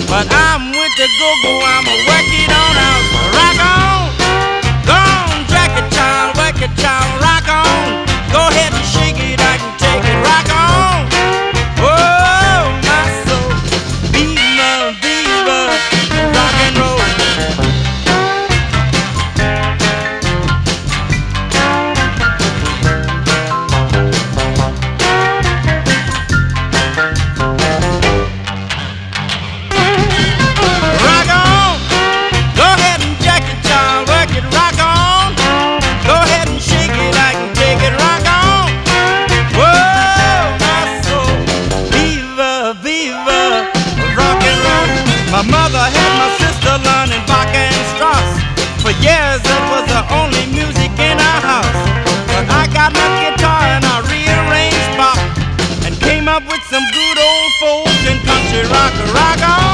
but I'm with the go-go, I'ma work it on out. Rock on, go on, jack it, child, work it, child, rock on. Go ahead and shake it, I can take it, rock on. Oh, my soul, viva, viva, rock and roll. Rock on, go ahead and jack it, child, work it, rock on. Go ahead and shake it, I can take it, rock on. Whoa, my soul, viva, viva, rock and roll. My mother had my sister learning Bach and Strauss. For years that was the only music in our house. But I got my guitar and I rearranged Bach and came up with some good old folk and country rock, rock on.